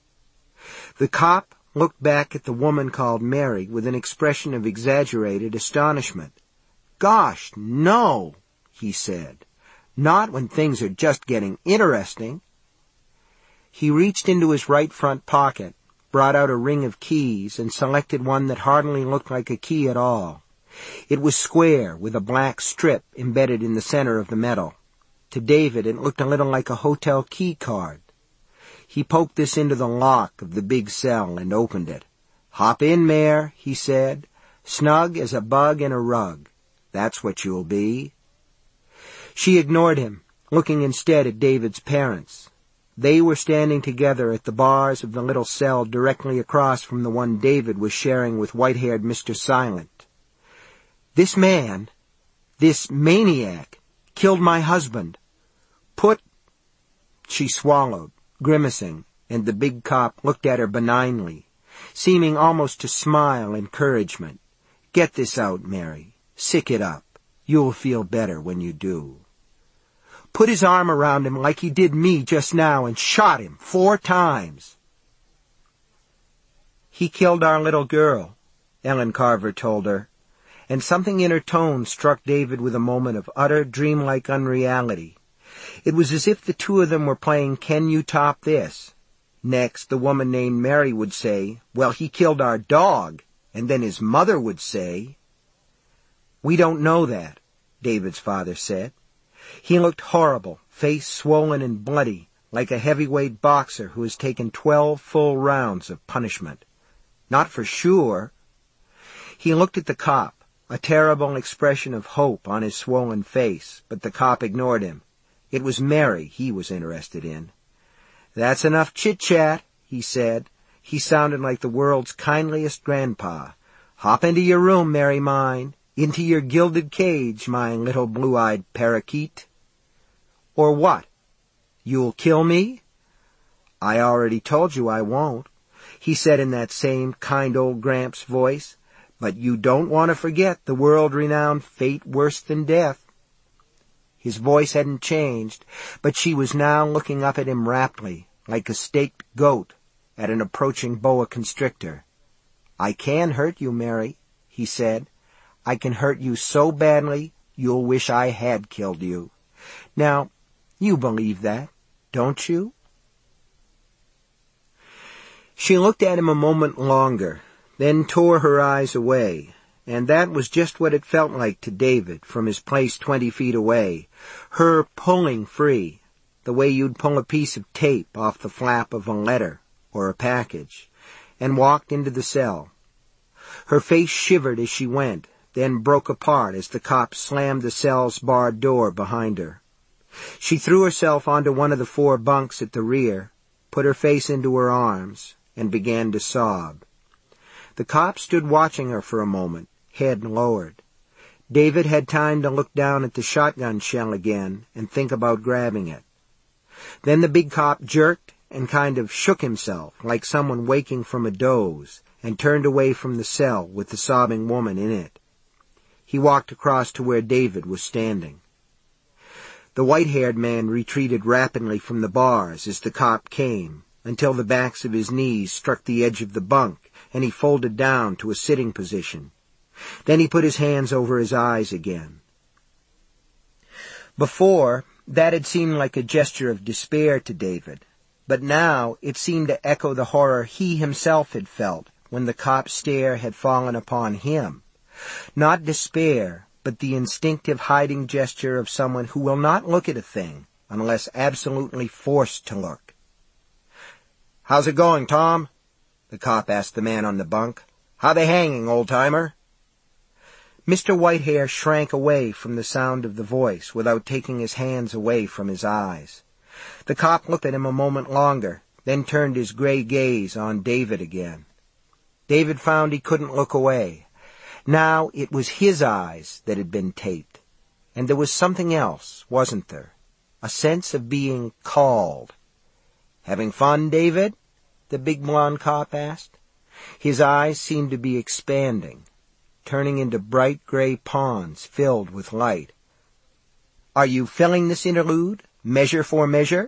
The cop looked back at the woman called Mary with an expression of exaggerated astonishment. "Gosh, no," he said. "Not when things are just getting interesting." He reached into his right front pocket, brought out a ring of keys, and selected one that hardly looked like a key at all. It was square, with a black strip embedded in the center of the metal. To David, it looked a little like a hotel key card. He poked this into the lock of the big cell and opened it. "Hop in, Mayor," he said. "Snug as a bug in a rug. That's what you'll be." She ignored him, looking instead at David's parents. They were standing together at the bars of the little cell directly across from the one David was sharing with white-haired Mr. Silent. "This man, this maniac, killed my husband. She swallowed, grimacing, and the big cop looked at her benignly, seeming almost to smile encouragement. "Get this out, Mary. Sick it up. You'll feel better when you do." "Put his arm around him like he did me just now and shot him 4 times. "He killed our little girl," Ellen Carver told her, and something in her tone struck David with a moment of utter dreamlike unreality. It was as if the two of them were playing Can You Top This? Next, the woman named Mary would say, Well, he killed our dog. And then his mother would say, We don't know that, David's father said. He looked horrible, face swollen and bloody, like a heavyweight boxer who has taken 12 full rounds of punishment. Not for sure. He looked at the cop, a terrible expression of hope on his swollen face, but the cop ignored him. It was Mary he was interested in. That's enough chit-chat, he said. He sounded like the world's kindliest grandpa. Hop into your room, Mary mine. Into your gilded cage, my little blue-eyed parakeet. Or what? You'll kill me? I already told you I won't, he said in that same kind old Gramps voice. But you don't want to forget the world-renowned fate worse than death. His voice hadn't changed, but she was now looking up at him raptly, like a staked goat at an approaching boa constrictor. I can hurt you, Mary, he said. I can hurt you so badly you'll wish I had killed you. Now, you believe that, don't you? She looked at him a moment longer, then tore her eyes away, and that was just what it felt like to David from his place 20 feet away, her pulling free, the way you'd pull a piece of tape off the flap of a letter or a package, and walked into the cell. Her face shivered as she went, then broke apart as the cop slammed the cell's barred door behind her. She threw herself onto one of the 4 bunks at the rear, put her face into her arms, and began to sob. The cop stood watching her for a moment, head lowered. David had time to look down at the shotgun shell again and think about grabbing it. Then the big cop jerked and kind of shook himself like someone waking from a doze and turned away from the cell with the sobbing woman in it. He walked across to where David was standing. The white-haired man retreated rapidly from the bars as the cop came, until the backs of his knees struck the edge of the bunk and he folded down to a sitting position. Then he put his hands over his eyes again. Before, that had seemed like a gesture of despair to David, but now it seemed to echo the horror he himself had felt when the cop's stare had fallen upon him. Not despair, but the instinctive hiding gesture of someone who will not look at a thing unless absolutely forced to look. "How's it going, Tom?" the cop asked the man on the bunk. "How they hanging, old-timer?" Mr. Whitehair shrank away from the sound of the voice without taking his hands away from his eyes. The cop looked at him a moment longer, then turned his gray gaze on David again. David found he couldn't look away. Now it was his eyes that had been taped. And there was something else, wasn't there? A sense of being called. "Having fun, David?" the big blonde cop asked. His eyes seemed to be expanding, turning into bright gray ponds filled with light. "Are you filling this interlude, measure for measure?"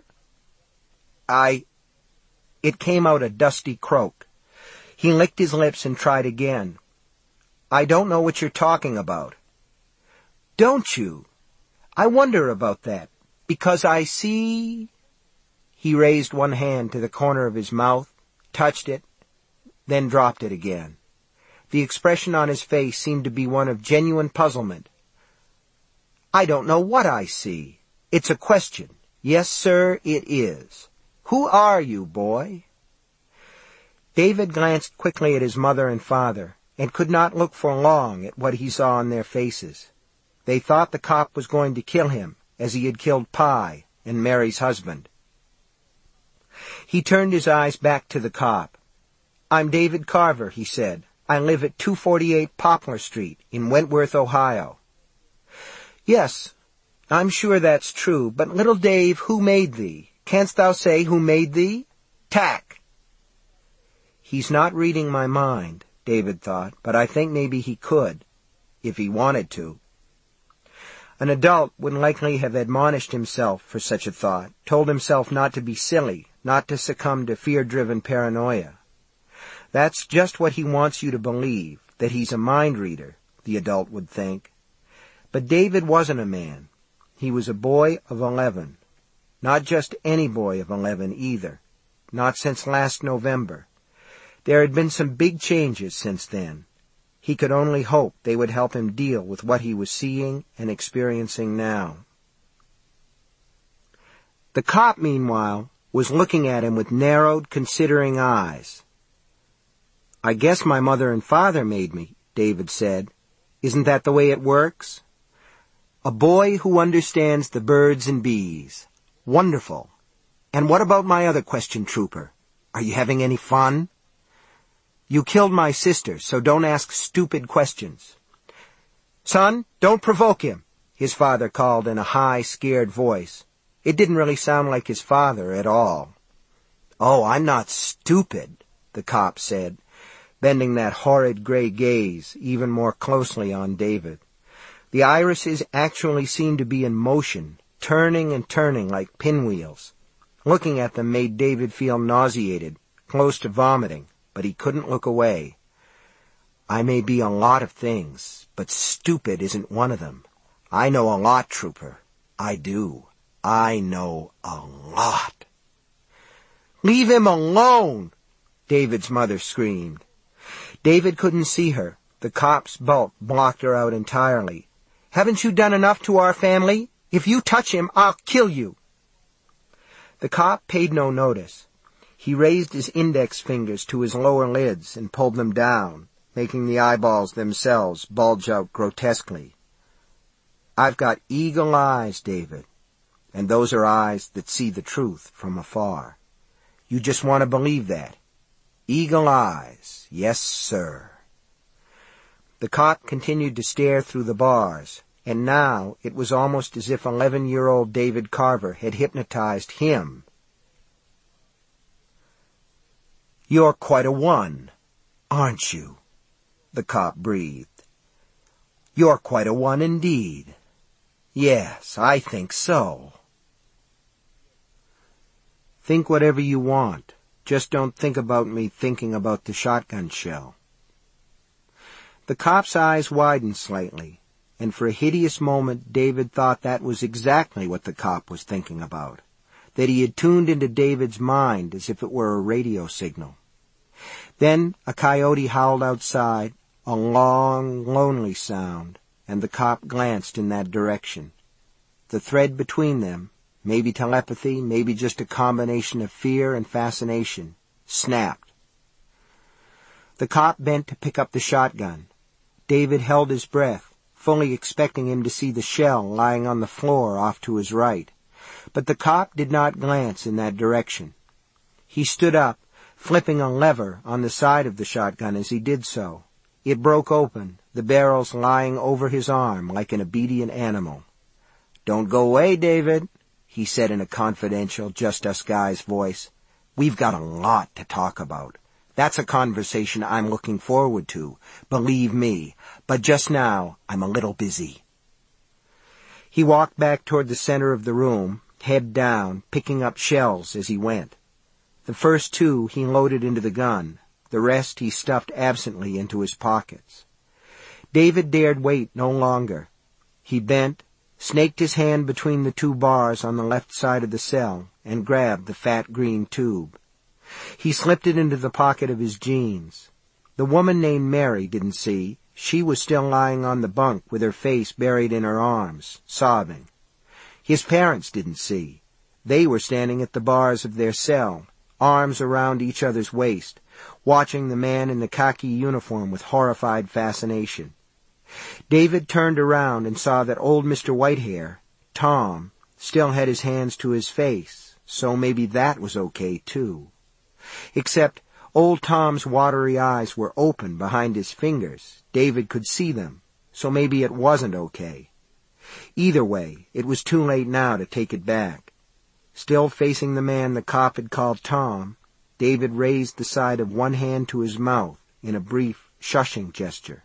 It came out a dusty croak. He licked his lips and tried again. "I don't know what you're talking about." "Don't you? I wonder about that, because I see—" He raised one hand to the corner of his mouth, touched it, then dropped it again. The expression on his face seemed to be one of genuine puzzlement. "I don't know what I see. It's a question. Yes, sir, it is. Who are you, boy?" David glanced quickly at his mother and father, and could not look for long at what he saw on their faces. They thought the cop was going to kill him, as he had killed Pye and Mary's husband. He turned his eyes back to the cop. "I'm David Carver," he said. "I live at 248 Poplar Street in Wentworth, Ohio." "Yes, I'm sure that's true, but little Dave, who made thee? Canst thou say who made thee? Tack!" He's not reading my mind, David thought, but I think maybe he could, if he wanted to. An adult would likely have admonished himself for such a thought, told himself not to be silly, not to succumb to fear-driven paranoia. That's just what he wants you to believe, that he's a mind reader, the adult would think. But David wasn't a man. He was a boy of 11, Not just any boy of 11 either. Not since last November. There had been some big changes since then. He could only hope they would help him deal with what he was seeing and experiencing now. The cop, meanwhile, was looking at him with narrowed, considering eyes. "I guess my mother and father made me," David said. "Isn't that the way it works?" "A boy who understands the birds and bees. Wonderful. And what about my other question, Trooper? Are you having any fun?" "You killed my sister, so don't ask stupid questions." "Son, don't provoke him," his father called in a high, scared voice. It didn't really sound like his father at all. "Oh, I'm not stupid," the cop said, bending that horrid gray gaze even more closely on David. The irises actually seemed to be in motion, turning and turning like pinwheels. Looking at them made David feel nauseated, close to vomiting, but he couldn't look away. "I may be a lot of things, but stupid isn't one of them. I know a lot, Trooper. I do. I know a lot." "Leave him alone!" David's mother screamed. David couldn't see her. The cop's bulk blocked her out entirely. "Haven't you done enough to our family? If you touch him, I'll kill you." The cop paid no notice. He raised his index fingers to his lower lids and pulled them down, making the eyeballs themselves bulge out grotesquely. "I've got eagle eyes, David, and those are eyes that see the truth from afar. You just want to believe that. Eagle eyes, yes, sir." The cop continued to stare through the bars, and now it was almost as if 11-year-old David Carver had hypnotized him. "You're quite a one, aren't you?" the cop breathed. "You're quite a one indeed. Yes, I think so." "Think whatever you want. Just don't think about me thinking about the shotgun shell." The cop's eyes widened slightly, and for a hideous moment David thought that was exactly what the cop was thinking about, that he had tuned into David's mind as if it were a radio signal. Then a coyote howled outside, a long, lonely sound, and the cop glanced in that direction. The thread between them, maybe telepathy, maybe just a combination of fear and fascination, snapped. The cop bent to pick up the shotgun. David held his breath, fully expecting him to see the shell lying on the floor off to his right. But the cop did not glance in that direction. He stood up, flipping a lever on the side of the shotgun as he did so. It broke open, the barrels lying over his arm like an obedient animal. "Don't go away, David," he said in a confidential, just-us-guys voice. "We've got a lot to talk about. That's a conversation I'm looking forward to, believe me, but just now I'm a little busy." He walked back toward the center of the room, head down, picking up shells as he went. The first 2 he loaded into the gun, the rest he stuffed absently into his pockets. David dared wait no longer. He bent, snaked his hand between the 2 bars on the left side of the cell, and grabbed the fat green tube. He slipped it into the pocket of his jeans. The woman named Mary didn't see. She was still lying on the bunk with her face buried in her arms, sobbing. His parents didn't see. They were standing at the bars of their cell, arms around each other's waist, watching the man in the khaki uniform with horrified fascination. David turned around and saw that old Mr. Whitehair, Tom, still had his hands to his face, so maybe that was okay, too. Except old Tom's watery eyes were open behind his fingers. David could see them, so maybe it wasn't okay. Either way, it was too late now to take it back. Still facing the man the cop had called Tom, David raised the side of one hand to his mouth in a brief, shushing gesture.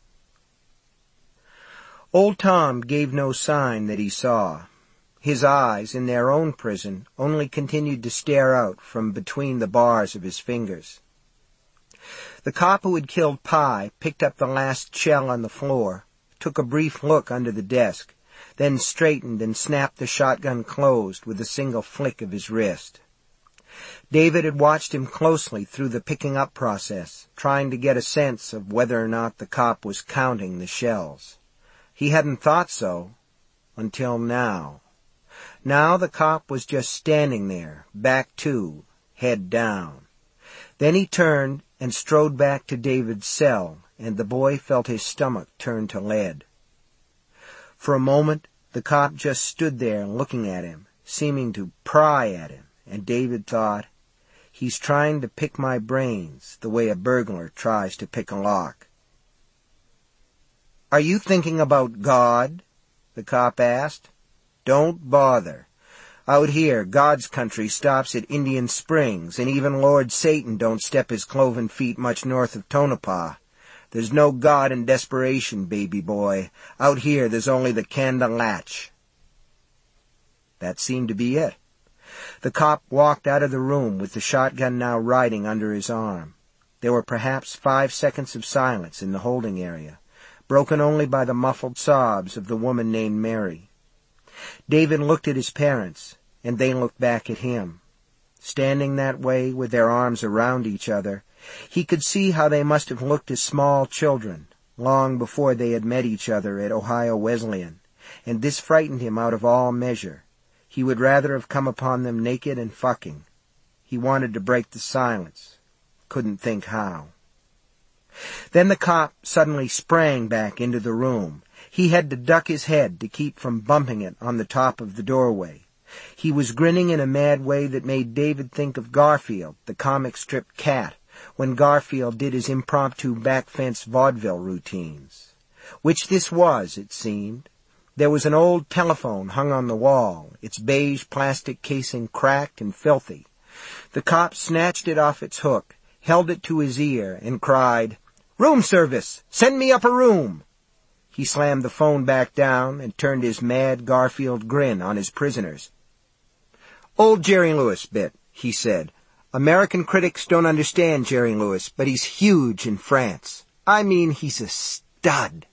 Old Tom gave no sign that he saw. His eyes, in their own prison, only continued to stare out from between the bars of his fingers. The cop who had killed Pye picked up the last shell on the floor, took a brief look under the desk, then straightened and snapped the shotgun closed with a single flick of his wrist. David had watched him closely through the picking up process, trying to get a sense of whether or not the cop was counting the shells. He hadn't thought so until now. Now the cop was just standing there, back to, head down. Then he turned and strode back to David's cell, and the boy felt his stomach turn to lead. For a moment, the cop just stood there looking at him, seeming to pry at him, and David thought, he's trying to pick my brains the way a burglar tries to pick a lock. "Are you thinking about God?" the cop asked. "Don't bother. Out here, God's country stops at Indian Springs, and even Lord Satan don't step his cloven feet much north of Tonopah. There's no God in desperation, baby boy. Out here, there's only the Kanda Latch." That seemed to be it. The cop walked out of the room with the shotgun now riding under his arm. There were perhaps 5 seconds of silence in the holding area, broken only by the muffled sobs of the woman named Mary. David looked at his parents, and they looked back at him. Standing that way with their arms around each other, he could see how they must have looked as small children, long before they had met each other at Ohio Wesleyan, and this frightened him out of all measure. He would rather have come upon them naked and fucking. He wanted to break the silence. Couldn't think how. Then the cop suddenly sprang back into the room. He had to duck his head to keep from bumping it on the top of the doorway. He was grinning in a mad way that made David think of Garfield, the comic strip cat, when Garfield did his impromptu back-fence vaudeville routines. Which this was, it seemed. There was an old telephone hung on the wall, its beige plastic casing cracked and filthy. The cop snatched it off its hook, held it to his ear, and cried, "Room service! Send me up a room!" He slammed the phone back down and turned his mad Garfield grin on his prisoners. "Old Jerry Lewis bit," he said. "American critics don't understand Jerry Lewis, but he's huge in France. I mean, he's a stud."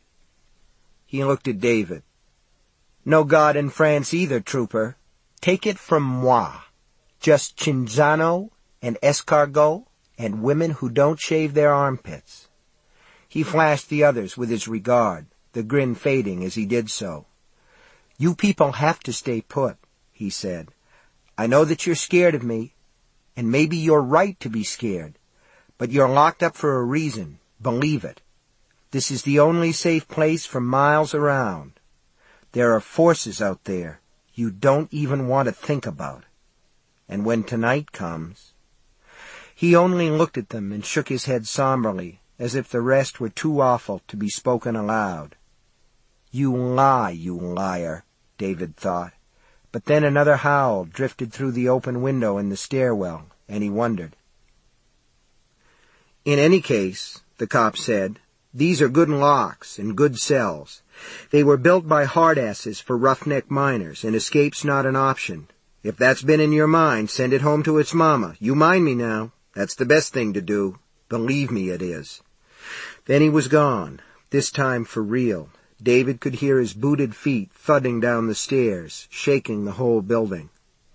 He looked at David. "No God in France either, trooper. Take it from moi. Just Cinzano and escargot and women who don't shave their armpits." He flashed the others with his regard, the grin fading as he did so. "You people have to stay put," he said. "I know that you're scared of me, and maybe you're right to be scared, but you're locked up for a reason, believe it. This is the only safe place for miles around. There are forces out there you don't even want to think about. And when tonight comes—" He only looked at them and shook his head somberly, as if the rest were too awful to be spoken aloud. "You lie, you liar," David thought. But then another howl drifted through the open window in the stairwell, and he wondered. "In any case," the cop said, "these are good locks and good cells. They were built by hardasses for roughneck miners, and escape's not an option. If that's been in your mind, send it home to its mama. You mind me now. That's the best thing to do. Believe me, it is." Then he was gone, this time for real. David could hear his booted feet thudding down the stairs, shaking the whole building.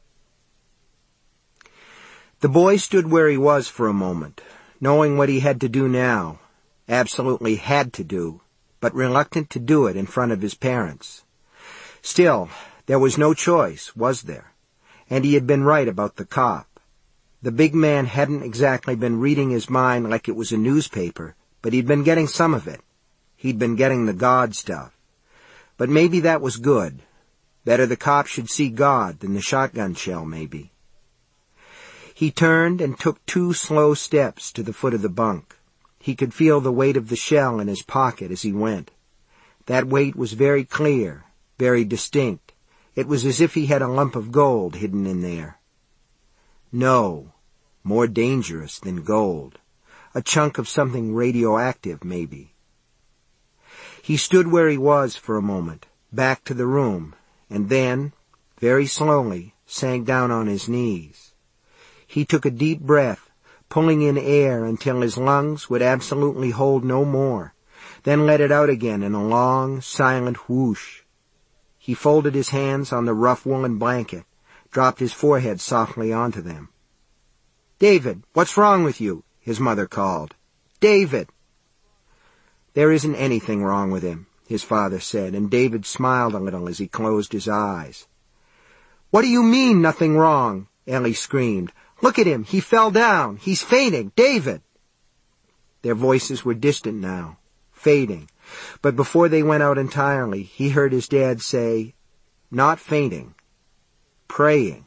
The boy stood where he was for a moment, knowing what he had to do now, absolutely had to do, but reluctant to do it in front of his parents. Still, there was no choice, was there? And he had been right about the cop. The big man hadn't exactly been reading his mind like it was a newspaper, but he'd been getting some of it. He'd been getting the God stuff. But maybe that was good. Better the cop should see God than the shotgun shell, maybe. He turned and took 2 slow steps to the foot of the bunk. He could feel the weight of the shell in his pocket as he went. That weight was very clear, very distinct. It was as if he had a lump of gold hidden in there. No, more dangerous than gold. A chunk of something radioactive, maybe. He stood where he was for a moment, back to the room, and then, very slowly, sank down on his knees. He took a deep breath, pulling in air until his lungs would absolutely hold no more, then let it out again in a long, silent whoosh. He folded his hands on the rough woolen blanket, dropped his forehead softly onto them. "David, what's wrong with you?" his mother called. "David!" "There isn't anything wrong with him," his father said, and David smiled a little as he closed his eyes. "What do you mean, nothing wrong?" Ellie screamed. "Look at him! He fell down! He's fainting! David!" Their voices were distant now, fading, but before they went out entirely, he heard his dad say, "Not fainting. Praying.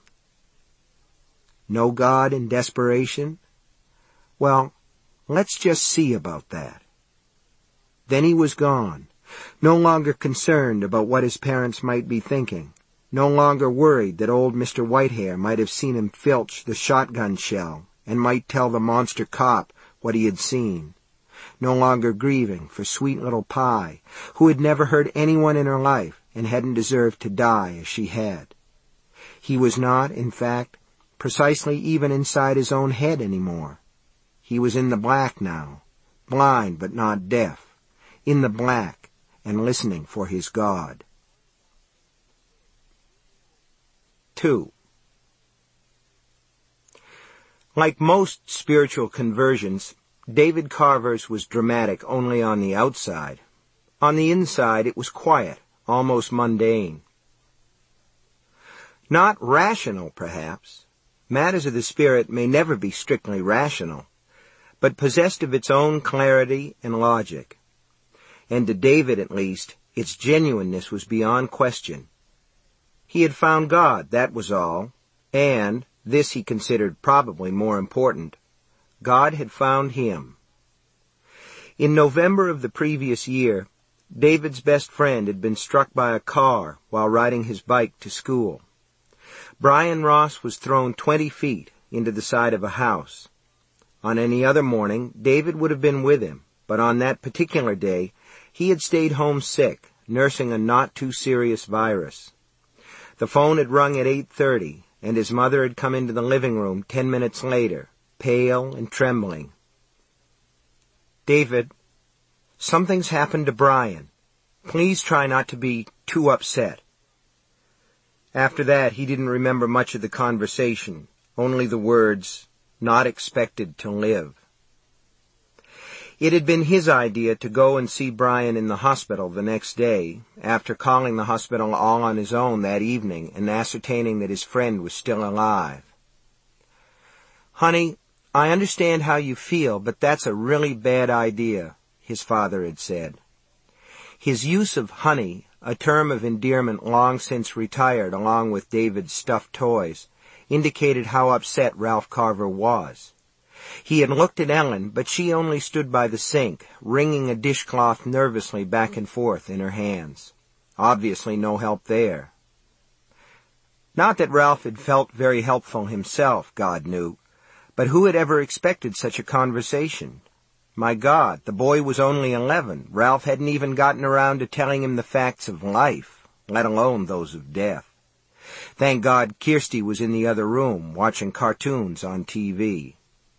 No God in desperation? Well, let's just see about that." Then he was gone, no longer concerned about what his parents might be thinking, no longer worried that old Mr. Whitehair might have seen him filch the shotgun shell and might tell the monster cop what he had seen, no longer grieving for sweet little Pie, who had never hurt anyone in her life and hadn't deserved to die as she had. He was not, in fact, precisely even inside his own head anymore. He was in the black now, blind but not deaf, in the black and listening for his God. 2. Like most spiritual conversions, David Carver's was dramatic only on the outside. On the inside, it was quiet, almost mundane. Not rational, perhaps. Matters of the spirit may never be strictly rational, but possessed of its own clarity and logic. And to David, at least, its genuineness was beyond question. He had found God, that was all, and, this he considered probably more important, God had found him. In November of the previous year, David's best friend had been struck by a car while riding his bike to school. Brian Ross was thrown 20 feet into the side of a house. On any other morning, David would have been with him, but on that particular day, he had stayed home sick, nursing a not-too-serious virus. The phone had rung at 8:30, and his mother had come into the living room 10 minutes later, pale and trembling. "David, something's happened to Brian. Please try not to be too upset." After that, he didn't remember much of the conversation, only the words, "not expected to live." It had been his idea to go and see Brian in the hospital the next day, after calling the hospital all on his own that evening and ascertaining that his friend was still alive. "Honey, I understand how you feel, but that's a really bad idea," his father had said. His use of honey, a term of endearment long since retired along with David's stuffed toys, indicated how upset Ralph Carver was. He had looked at Ellen, but she only stood by the sink, wringing a dishcloth nervously back and forth in her hands. Obviously no help there. Not that Ralph had felt very helpful himself, God knew, but who had ever expected such a conversation? My God, the boy was only 11. Ralph hadn't even gotten around to telling him the facts of life, let alone those of death. Thank God Kirsty was in the other room, watching cartoons on TV.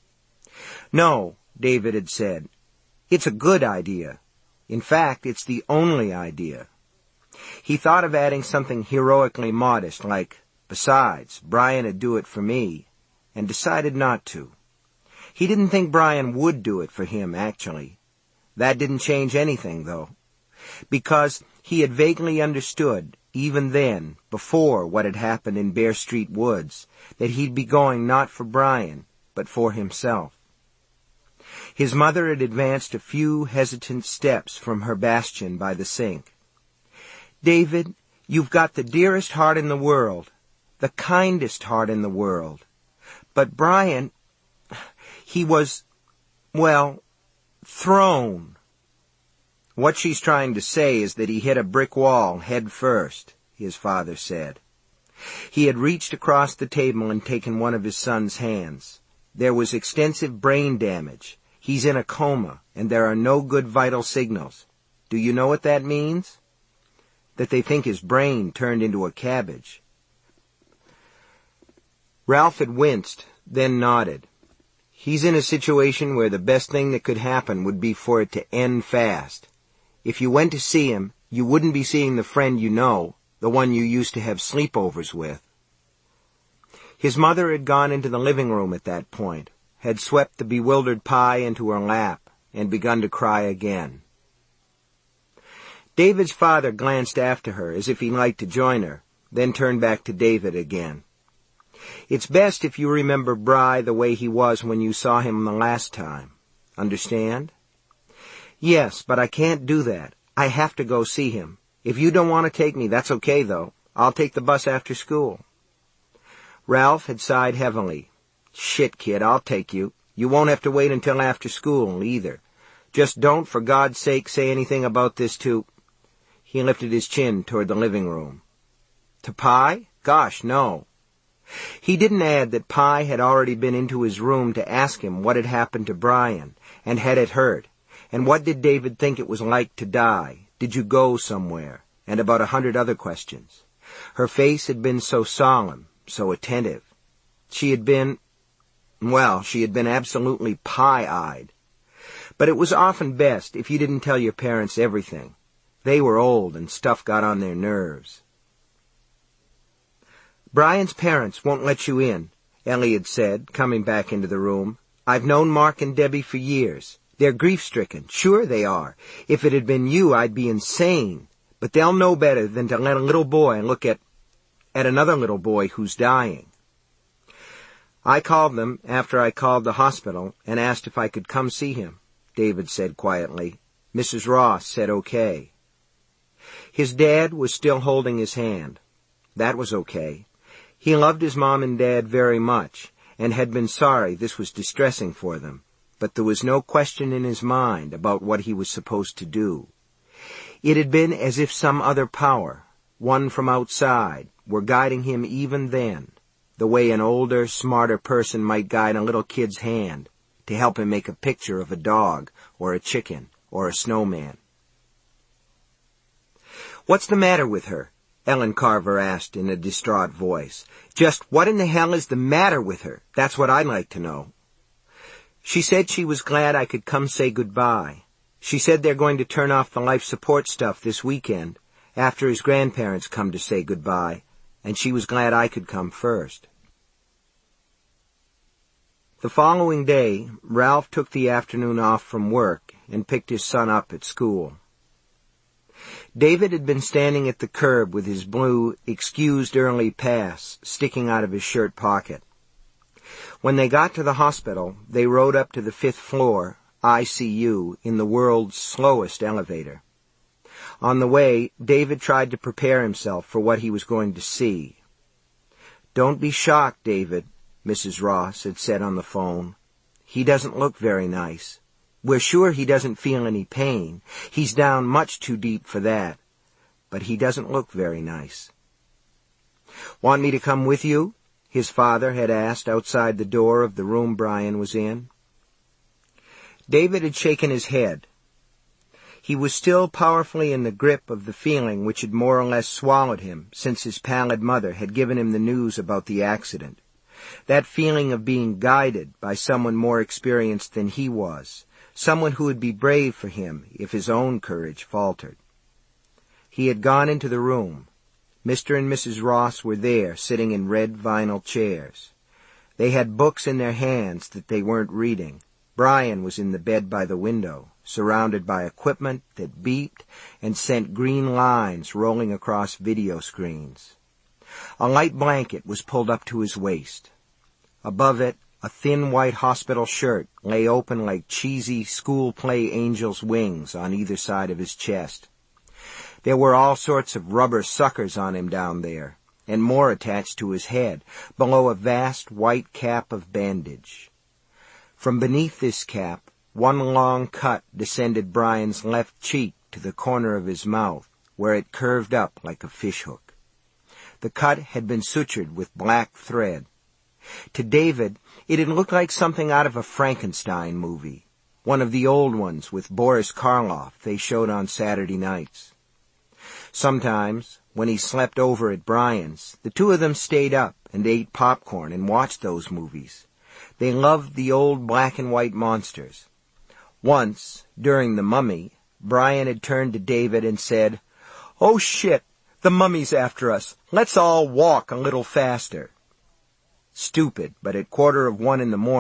"No," David had said. "It's a good idea. In fact, it's the only idea." He thought of adding something heroically modest, like, "Besides, Brian'd do it for me," and decided not to. He didn't think Brian would do it for him, actually. That didn't change anything, though, because he had vaguely understood, even then, before what had happened in Bear Street Woods, that he'd be going not for Brian, but for himself. His mother had advanced a few hesitant steps from her bastion by the sink. "David, you've got the dearest heart in the world, the kindest heart in the world. But Brian, he was, well, thrown." "What she's trying to say is that he hit a brick wall head first," his father said. He had reached across the table and taken one of his son's hands. "There was extensive brain damage. He's in a coma, and there are no good vital signals. Do you know what that means?" "That they think his brain turned into a cabbage." Ralph had winced, then nodded. "He's in a situation where the best thing that could happen would be for it to end fast. If you went to see him, you wouldn't be seeing the friend you know, the one you used to have sleepovers with. His mother had gone into the living room at that point, had swept the bewildered pie into her lap, and begun to cry again. David's father glanced after her as if he liked to join her, then turned back to David again. "It's best if you remember Bry the way he was when you saw him the last time. Understand?" "Yes, but I can't do that. I have to go see him. If you don't want to take me, that's okay, though. I'll take the bus after school." Ralph had sighed heavily. "Shit, kid, I'll take you. You won't have to wait until after school, either. Just don't, for God's sake, say anything about this to—" He lifted his chin toward the living room. "To Pye? Gosh, no." He didn't add that Pye had already been into his room to ask him what had happened to Brian, and had it hurt, and what did David think it was like to die, did you go somewhere, and about 100 other questions. Her face had been so solemn, so attentive. She had been absolutely pie-eyed. But it was often best if you didn't tell your parents everything. They were old and stuff got on their nerves. "Brian's parents won't let you in," Ellie had said, coming back into the room. "I've known Mark and Debbie for years. They're grief-stricken. Sure they are. If it had been you, I'd be insane. But they'll know better than to let a little boy look at another little boy who's dying." "I called them after I called the hospital and asked if I could come see him," David said quietly. "Mrs. Ross said okay." His dad was still holding his hand. That was okay. He loved his mom and dad very much, and had been sorry this was distressing for them, but there was no question in his mind about what he was supposed to do. It had been as if some other power, one from outside, were guiding him even then, the way an older, smarter person might guide a little kid's hand to help him make a picture of a dog or a chicken or a snowman. "What's the matter with her?" Ellen Carver asked in a distraught voice. "Just what in the hell is the matter with her? That's what I'd like to know." "She said she was glad I could come say goodbye. She said they're going to turn off the life support stuff this weekend, after his grandparents come to say goodbye, and she was glad I could come first." The following day, Ralph took the afternoon off from work and picked his son up at school. David had been standing at the curb with his blue excused early pass sticking out of his shirt pocket. When they got to the hospital, they rode up to the 5th floor, ICU, in the world's slowest elevator. On the way, David tried to prepare himself for what he was going to see. "Don't be shocked, David," Mrs. Ross had said on the phone. "He doesn't look very nice. We're sure he doesn't feel any pain. He's down much too deep for that. But he doesn't look very nice." "Want me to come with you?" his father had asked outside the door of the room Brian was in. David had shaken his head. He was still powerfully in the grip of the feeling which had more or less swallowed him since his pallid mother had given him the news about the accident. That feeling of being guided by someone more experienced than he was, someone who would be brave for him if his own courage faltered. He had gone into the room. Mr. and Mrs. Ross were there, sitting in red vinyl chairs. They had books in their hands that they weren't reading. Brian was in the bed by the window, surrounded by equipment that beeped and sent green lines rolling across video screens. A light blanket was pulled up to his waist. Above it, a thin white hospital shirt lay open like cheesy school play angels' wings on either side of his chest. There were all sorts of rubber suckers on him down there, and more attached to his head, below a vast white cap of bandage. From beneath this cap, one long cut descended Brian's left cheek to the corner of his mouth, where it curved up like a fishhook. The cut had been sutured with black thread. To David, it had looked like something out of a Frankenstein movie, one of the old ones with Boris Karloff they showed on Saturday nights. Sometimes, when he slept over at Brian's, the two of them stayed up and ate popcorn and watched those movies. They loved the old black and white monsters. Once, during The Mummy, Brian had turned to David and said, "Oh shit, The mummy's after us. Let's all walk a little faster." Stupid, but at 1:15 in the morning,